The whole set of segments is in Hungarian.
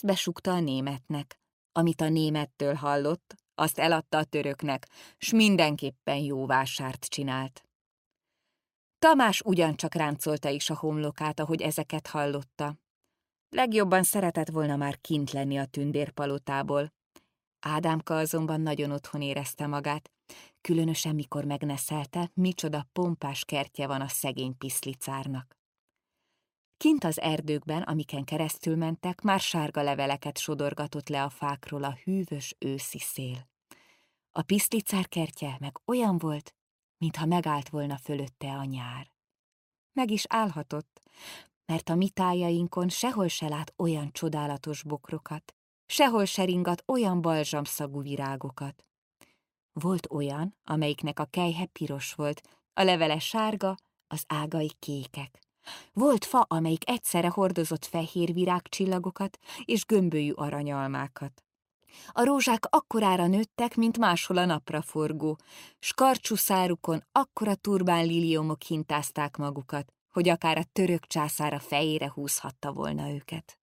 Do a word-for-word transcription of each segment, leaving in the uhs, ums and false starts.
ezt besúgta a németnek. Amit a némettől hallott, azt eladta a töröknek, s mindenképpen jó vásárt csinált. Tamás ugyancsak ráncolta is a homlokát, ahogy ezeket hallotta. Legjobban szeretett volna már kint lenni a tündérpalotából. Ádámka azonban nagyon otthon érezte magát, különösen mikor megneszelte, micsoda pompás kertje van a szegény piszlicárnak. Kint az erdőkben, amiken keresztül mentek, már sárga leveleket sodorgatott le a fákról a hűvös őszi szél. A piszlicár kertje meg olyan volt, mintha megállt volna fölötte a nyár. Meg is állhatott, mert a mi tájainkon sehol se lát olyan csodálatos bokrokat, sehol se ringat olyan balzsamszagú virágokat. Volt olyan, amelyiknek a kelyhe piros volt, a levele sárga, az ágai kékek. Volt fa, amelyik egyszerre hordozott fehér virágcsillagokat és gömbölyű aranyalmákat. A rózsák akkorára nőttek, mint máshol a napraforgó, s karcsú szárukon akkora turbán liliomok hintázták magukat, hogy akár a török császár a fejére húzhatta volna őket.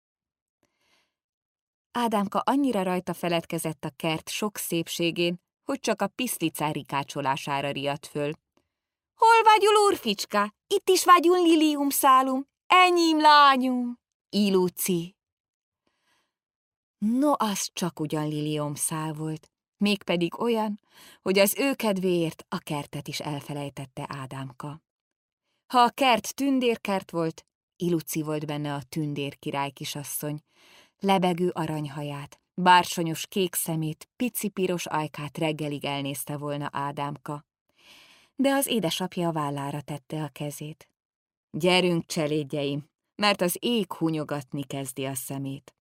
Ádámka annyira rajta feledkezett a kert sok szépségén, hogy csak a piszlicár rikácsolására riadt föl. Hol vagyul, úrficska? Itt is vagyul liliumszálum, enyém lányum, Ilúci. No, az csak ugyan liliomszál volt, mégpedig olyan, hogy az ő kedvéért a kertet is elfelejtette Ádámka. Ha a kert tündérkert volt, Ilúci volt benne a tündér király kisasszony, lebegő aranyhaját, bársonyos kék szemét, pici piros ajkát reggelig elnézte volna Ádámka. De az édesapja a vállára tette a kezét. Gyerünk, cselédjeim, mert az ég húnyogatni kezdi a szemét.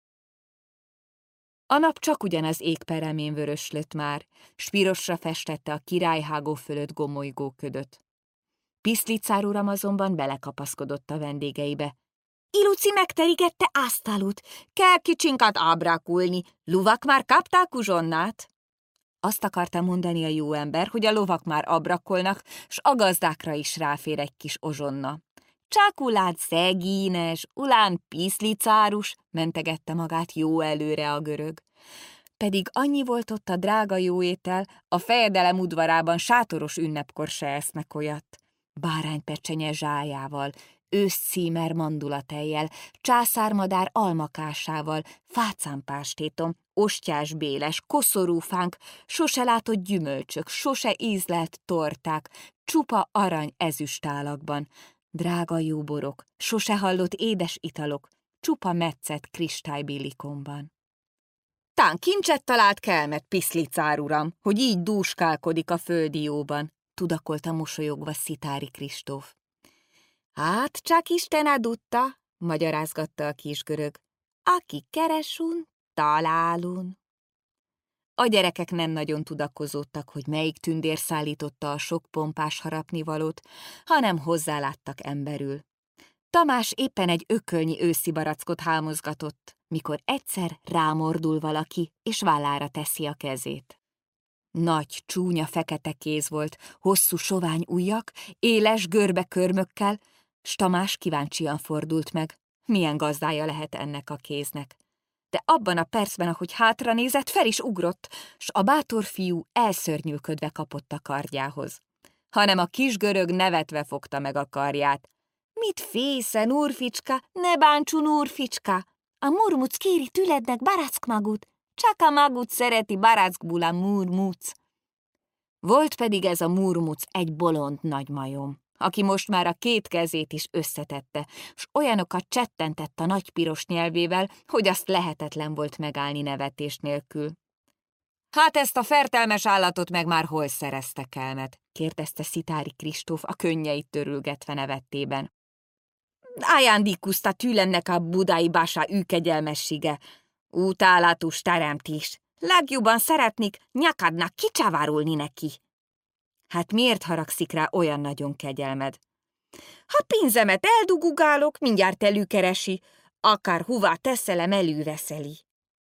A nap csak ugyan az ég peremén vöröslött már, s pirosra festette a királyhágó fölött gomolygó ködöt. Piszlicár uram azonban belekapaszkodott a vendégeibe. Ilúci megterigette asztalut, kell kicsinkat ábrákulni, luvak már kapták uzsonnát. Azt akarta mondani a jó ember, hogy a lovak már abrakolnak, s a gazdákra is ráfér egy kis ozsonna. Csak ulán szegínes, ulán piszlicárus, mentegette magát jó előre a görög. Pedig annyi volt ott a drága jó étel, a fejedelem udvarában sátoros ünnepkor se esznek olyat. Báránypecsenye zsájával, őszcímer mandulatejjel, császármadár almakásával, fácánpástétom, ostyás béles, koszorúfánk, sose látott gyümölcsök, sose ízlelt torták, csupa arany ezüstálakban, drága jó borok, sose hallott édes italok, csupa metszett kristálybilikomban. Tán kincset talált kelmet, piszlicár uram, hogy így dúskálkodik a földi jóban, tudakolta mosolyogva Szitári Kristóf. Hát, csak Isten adutta, magyarázgatta a kisgörög. Aki keresún, találun. A gyerekek nem nagyon tudakozódtak, hogy melyik tündér szállította a sok pompás harapnivalót, hanem hozzáláttak emberül. Tamás éppen egy ökölnyi őszi barackot hámozgatott, mikor egyszer rámordul valaki, és vállára teszi a kezét. Nagy, csúnya, fekete kéz volt, hosszú sovány ujjak, éles, görbe körmökkel, s Tamás kíváncsian fordult meg, milyen gazdája lehet ennek a kéznek. De abban a percben, ahogy hátra nézett, fel is ugrott, s a bátor fiú elszörnyűködve kapott a kardjához. Hanem a kis görög nevetve fogta meg a karját. Mit fészen, úrficska, ne bántsun, úrficska! A murmuc kéri tülednek barack magut, csak a magut szereti barackból a murmuc. Volt pedig ez a murmuc egy bolond nagy majom, aki most már a két kezét is összetette, s olyanokat csettentett a nagy piros nyelvével, hogy azt lehetetlen volt megállni nevetés nélkül. Hát ezt a fertelmes állatot meg már hol szerezte kelmet? Kérdezte Szitári Kristóf a könnyeit törülgetve nevettében. Ajándékozta tülemnek a budai basa űkegyelmessége, utálatos teremtés. Legjobban szeretnék nyakadnak kicsavárulni neki. Hát miért haragszik rá olyan nagyon kegyelmed? Ha pénzemet eldugugálok, mindjárt előkeresi, akár hová teszelem, előveszeli.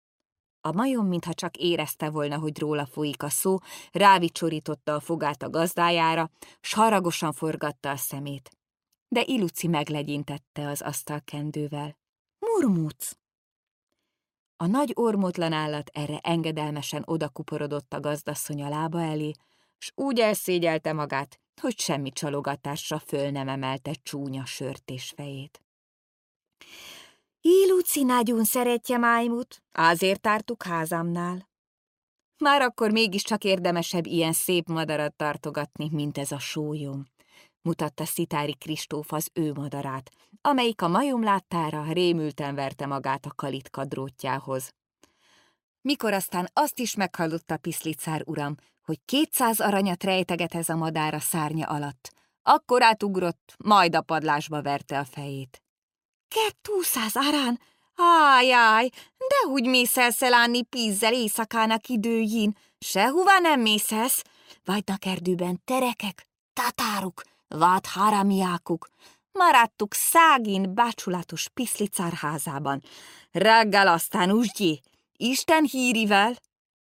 A majom, mintha csak érezte volna, hogy róla folyik a szó, rávicsorította a fogát a gazdájára, s haragosan forgatta a szemét. De Ilúci meglegyintette az asztalkendővel. Murmuc! A nagy ormótlan állat erre engedelmesen odakuporodott a gazdasszony a lába elé, s úgy elszégyelte magát, hogy semmi csalogatásra föl nem emelte csúnya sörtés Iluci nagyon szeretje májmut, azért tártuk házámnál. Már akkor mégiscsak érdemesebb ilyen szép madarat tartogatni, mint ez a sólyom, mutatta Szitáry Kristóf az ő madarát, amelyik a majom láttára rémülten verte magát a kalitka drótjához. Mikor aztán azt is meghallotta Piszlicár uram, hogy kétszáz aranyat rejteget ez a madár a szárnya alatt, akkor átugrott, majd a padlásba verte a fejét. Kettőszáz árán? Ájjáj, dehogy mészelsz elánni pízzel éjszakának időjén, sehová nem mészelsz, vagynak erdőben terekek, tatáruk, vad haramiákuk, maradtuk szágin bácsulatos Piszlicár házában. Reggel aztán úsgyé, Isten hírivel!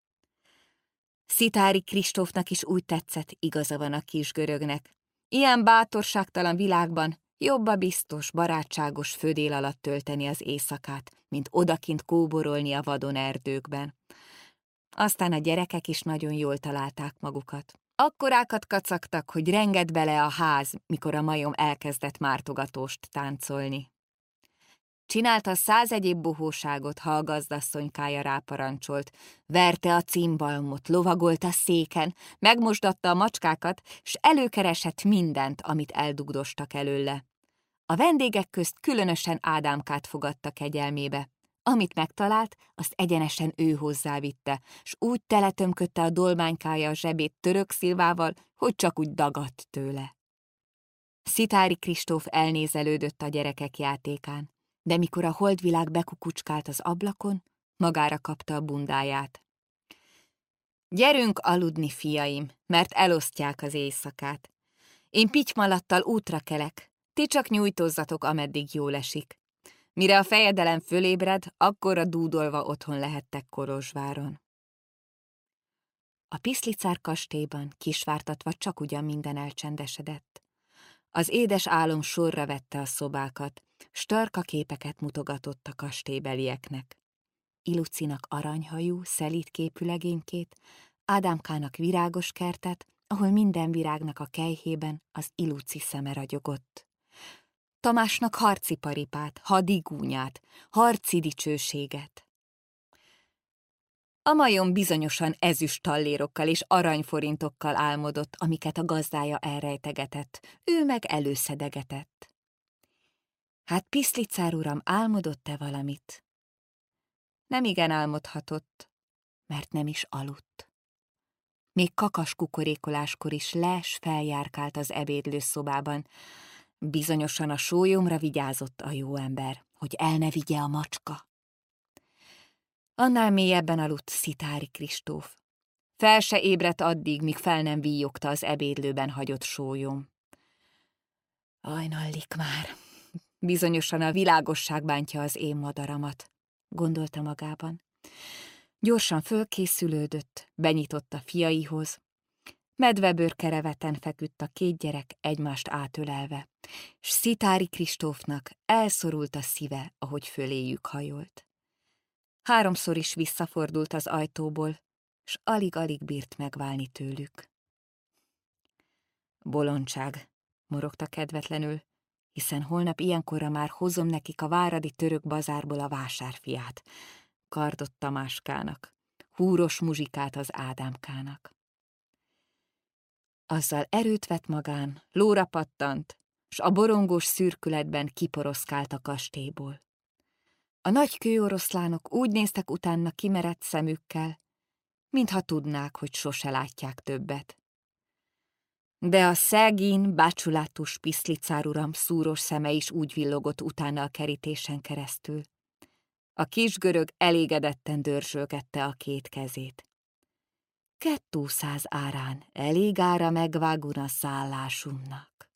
Szitáry Kristófnak is úgy tetszett, igaza van a kis görögnek. Ilyen bátorságtalan világban jobb a biztos, barátságos födél alatt tölteni az éjszakát, mint odakint kóborolni a vadon erdőkben. Aztán a gyerekek is nagyon jól találták magukat. Akkorákat kacagtak, hogy rengett bele a ház, mikor a majom elkezdett mártogatóst táncolni. Csinálta száz egyéb bohóságot, ha a gazdasszonykája ráparancsolt. Verte a cimbalmot, lovagolt a széken, megmosdatta a macskákat, s előkeresett mindent, amit eldugdostak előle. A vendégek közt különösen Ádámkát fogadta kegyelmébe. Amit megtalált, azt egyenesen ő hozzávitte, s úgy teletömködte a dolmánykája a zsebét török szilvával, hogy csak úgy dagadt tőle. Szitáry Kristóf elnézelődött a gyerekek játékán, de mikor a holdvilág bekukucskált az ablakon, magára kapta a bundáját. Gyerünk aludni, fiaim, mert elosztják az éjszakát. Én pitymalattal útra kelek, ti csak nyújtózzatok, ameddig jól esik. Mire a fejedelem fölébred, akkorra dúdolva otthon lehettek Kolozsváron. A Piszlicár kastélyban kisvártatva csak ugyan minden elcsendesedett. Az édes álom sorra vette a szobákat, s tarka képeket mutogatott a kastélybelieknek. Ilucinak aranyhajú, szelíd képű legénykét, Ádámkának virágos kertet, ahol minden virágnak a kejhében az Iluci szeme ragyogott. Tamásnak harci paripát, hadigúnyát, harci dicsőséget. A majom bizonyosan ezüst tallérokkal és aranyforintokkal álmodott, amiket a gazdája elrejtegetett, ő meg előszedegetett. Hát Piszlicár uram álmodott-e valamit? Nem igen álmodhatott, mert nem is aludt. Még kakas kukorékoláskor is les feljárkált az ebédlőszobában. Bizonyosan a sólyomra vigyázott a jó ember, hogy el ne vigye a macska. Annál mélyebben aludt Szitáry Kristóf. Fel se ébredt addig, míg fel nem víjogta az ebédlőben hagyott sólyom. Ajnallik már, bizonyosan a világosság bántja az én madaramat, gondolta magában. Gyorsan fölkészülődött, benyitott a fiaihoz. Medvebőr kereveten feküdt a két gyerek egymást átölelve, s Szitáry Kristófnak elszorult a szíve, ahogy föléjük hajolt. Háromszor is visszafordult az ajtóból, s alig-alig bírt megválni tőlük. Bolondság, morogta kedvetlenül, hiszen holnap ilyenkorra már hozom nekik a váradi török bazárból a vásárfiát, kardott Tamáskának, húros muzsikát az Ádámkának. Azzal erőt vett magán, lóra pattant, s a borongós szürkületben kiporoszkált a kastélyból. A nagy kőoroszlánok úgy néztek utána kimerett szemükkel, mintha tudnák, hogy sose látják többet. De a szegény, bácsulatos Piszlicár uram szúros szeme is úgy villogott utána a kerítésen keresztül. A kis görög elégedetten dörzsölgette a két kezét. Kettőszáz árán elég ára megvágun a szállásumnak.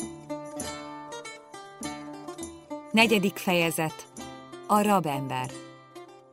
Negyedik fejezet. A rabember.